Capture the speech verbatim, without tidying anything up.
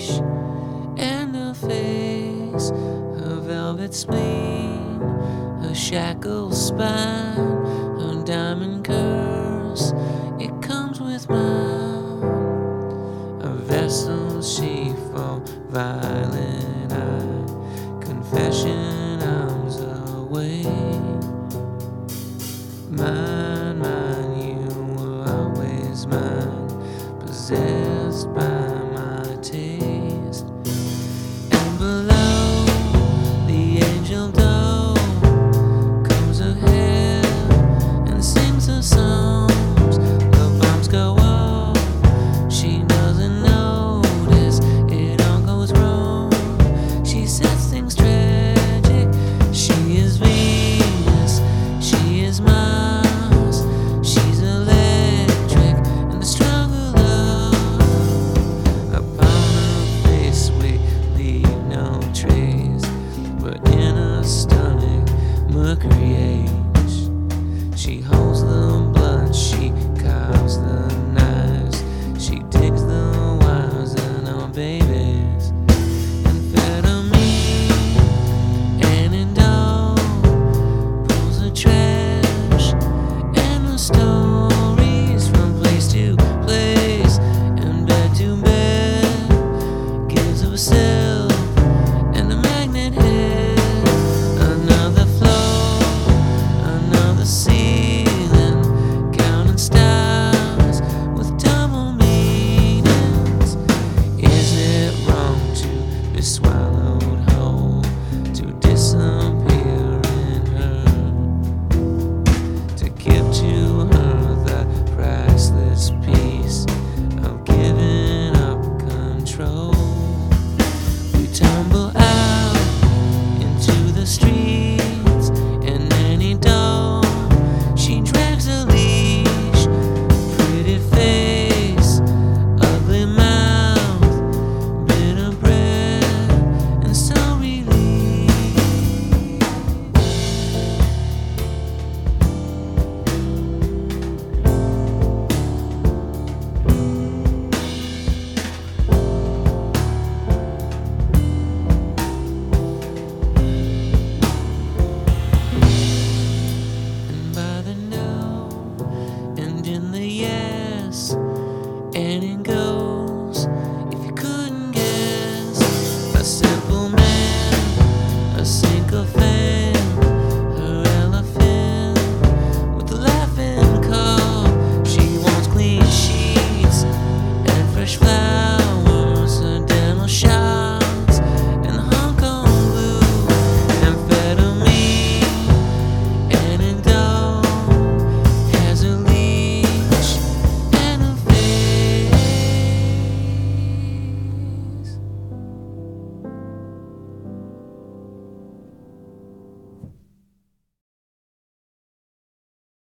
leash and her face, her velvet spleen, her shackled spine, her diamond curse. It comes with mine. A vessel she for violent eye, confession arms away. Mine, mine, you were always mine, possessed by my taste. And below the angel dome comes her hair and sings her songs. The bombs go off, she doesn't notice, it all goes wrong. She sets things tragic, she is Venus, she is Mars, she's electric, and the stronger love. Upon her face we leave no trace, but in her stomach Mercury H. She holds the blood, she carves the knives, she digs the wires in our babies. Amphetamine and indole pulls the trash and the stories from place to place and bed to bed. Gives herself and the magnet hit. Another floor, another ceiling, counting stars with double meanings. Is it wrong to be swallowed